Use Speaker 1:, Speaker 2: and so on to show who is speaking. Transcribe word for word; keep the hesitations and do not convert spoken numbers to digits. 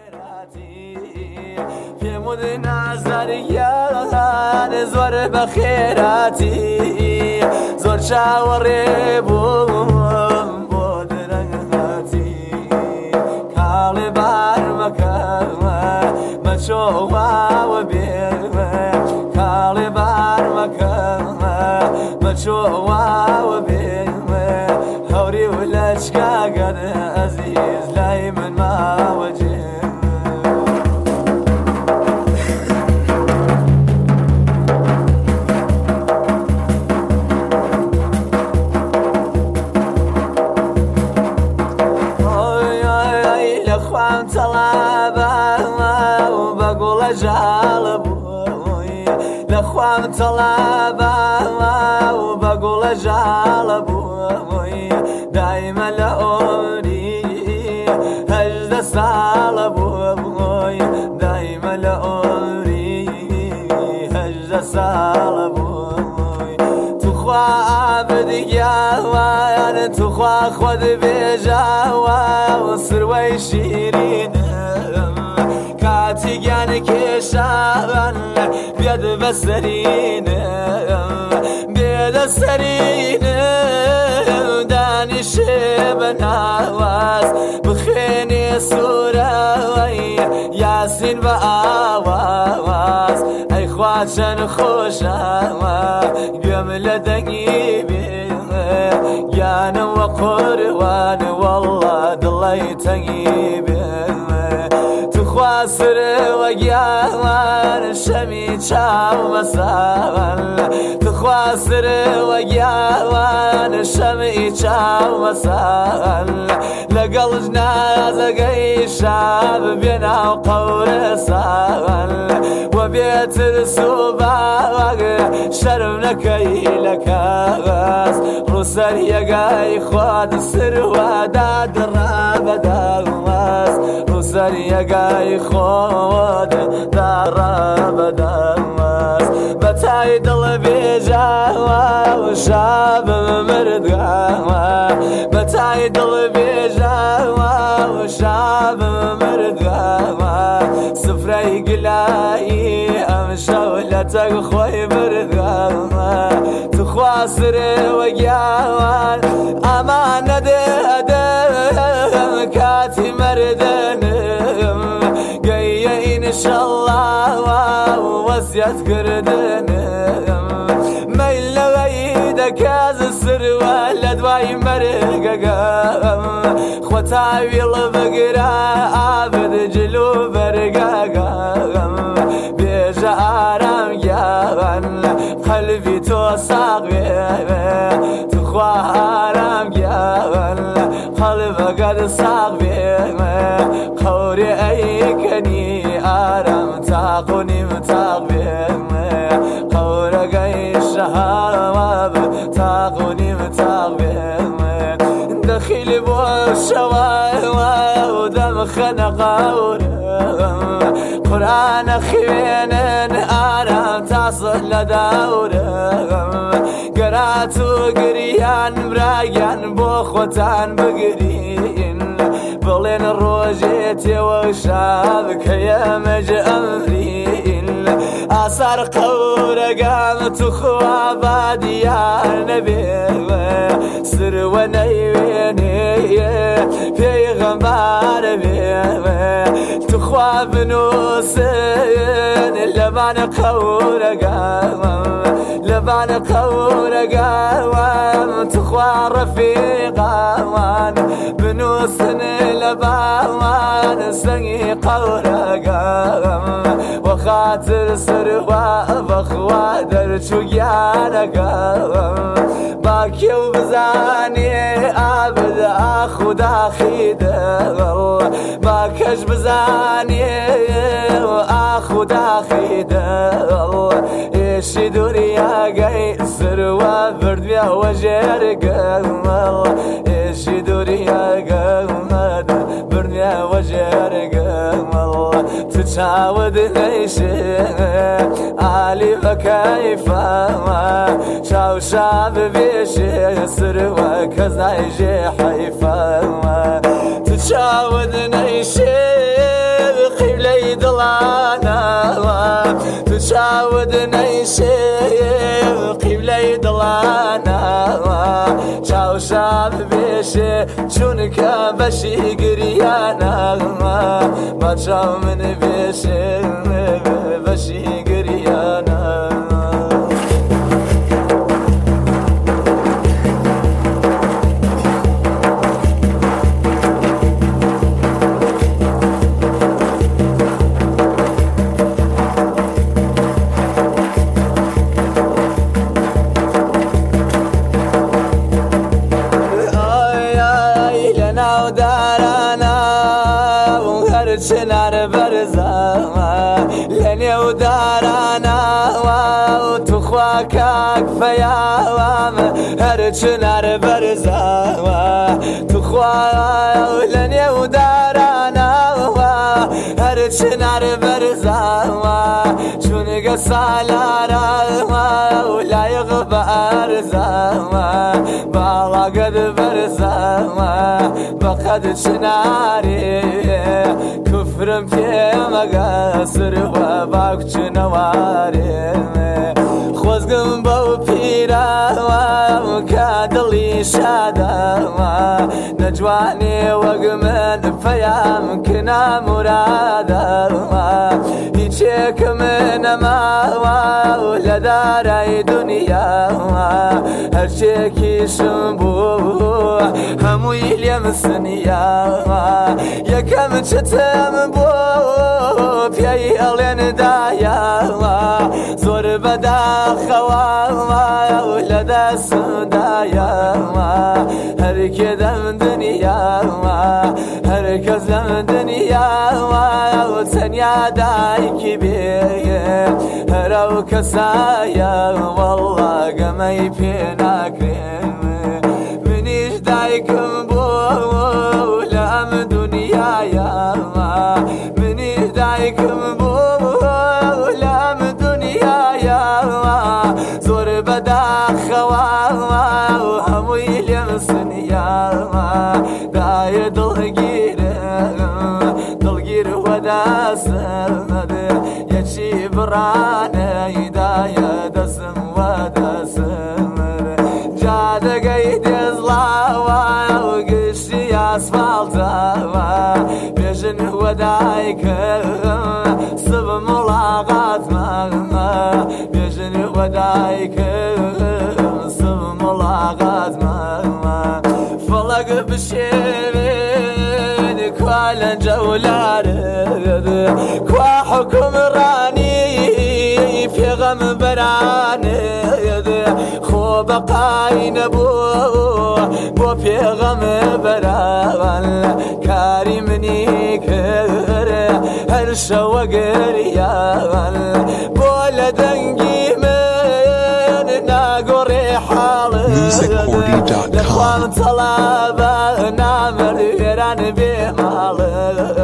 Speaker 1: في مدن زريان زور بخيراتي زور شاوري بوم بودرناتي كالي بار مكان مشوها وبيرمه كالي بار مكان مشوها وبيرمه هوري ولا شكا قد عزيز لاي من ما وجه طلابة وبقول جالبوي لأخوان طلابة وبقول جالبوي دايما لأمري هجد صالبوي دايما لأمري هجد صالبوي تخوى عبد ياوى تخوى خود بجاوى وصروي شيرين كاتيجان كيشان بيد بسرين بيد سرين داني شبنا واس بخيني سورة ياسين بآواز اي خواشن خوشا قم لدقيبي يانا وقروان والله دلي تقيبي تخواسر وقياوان شمي تشاو مساوان تخواسر وقياوان شمي تشاو مساوان لقل جنازة قي شاب بينا وقور ساوان وبيت السوباق شرمنا كي لكاس رسل يقاي خواد السر وداد الراب دالماس رسل يقاي خواد الراب دالماس بتاي دل بيجاوا وشاب مرد قاوا بتاي دل بيجاوا وشاب مرد قاوا سفري قلاي شولتك خوي برغاما تخواسر وقياوان أمانة دهدم كاتي مردن قيا إن شاء الله ووسيت قردن ميل غيدك هذا السر ولد واي مرقاقام خوتاوي البقرة عابد جلو برقاقام آرام گیان قلبی تو ساقی تخوا آرام گیان قلب قد ساقی قوری ای کنی آرام تاقونی متاقی قور قی شهاب تاقونی متاقی دخیل بوشوای ودم خنقاور قرآن خوين آرام تصل لدورم قرات وقريان برايان بوخوتان بقرين بلين الروجيتي وشابك يا مج أمرين أثار قورة قامت أخوة باديان نبي سر ونيويني في غمار بي تخوى بنوسين لبان قورة قامم لبان قورة قامم تخوى رفيقان بنوسين لبان سني قورة قامم وخاطر سروا بخوا درشو يانا قامم باكي وبزاني عبد أخو داخي دغل باكش بزاني وأخو داخي دغل إيش دوريا قاي سروا برد بيا وجير قمل إيش دوريا قمل برد بيا وجير قمل تتعود ليشي علي وكيفا شاو شاب بيشي سروا كذا يجي حيفا تتعود ليشي چونکە بەشی گریانە بەچاو من بێشێ بەشی گریانە چنار بەرزەوە لە نێو دارانەوە و توخوا کاک فەیاوام هەر چنار بەرزەوە توخوا لە نێو دارانەوە هەر چنار بەرزەوە چونگە سالارەوە و لایق بە ئەرزەوە باڵاگەت بەرزەوە بەقەد چناری كفرم پێمە گەسرەوە باکچنەوارێ خۆزگم بەو پیرەوە کە دڵی شادەوە نەجوانێ وەک من فەیام کنا مورادەوە هیچێکم نەماوە لە دارای دنیاوە هەرچێکیشم بوو هەمووی لێم سنیاوە یەکەم چتم بۆ پێی ئەڵێن دایاوە زۆر بەداخەوە لە دەستدایاوە هەرکێ دەم دنیاوە هەر کەس لەم دنیاوە تەنیا دایکی بێ هەرە و کەسایە وەڵڵا گەمەی پێ ناکرێن منیش دایکم بۆ لە ئەم دنیایە منیش دایکم بۆ لە ئەم دنیایە زۆر بەداخەوە و هەمووی لێم سنیاوە دایە دڵگیرە دڵگیر وەدەسەد یەکی بڕانەی دایە دەسم وەدەسم جادەگەی دێزڵاوە و گشتی ئاسفالتەوە بێژن وەدایکم سب مڵاقاتمە بێژن وەدایکم سب مڵاقاتمە فەڵەک بشێوێن کوا لە جەولارت کوا حکومڕانی پێغەم بەرانت خۆ بەقای نەبوو بۆ پێغەم بەراوان کاری منی کرد هەر شەوە گریان بۆ لە دەنگی من ناگۆڕێ حاڵت لە خوان تەڵابە نامەر وێران بێ ماڵت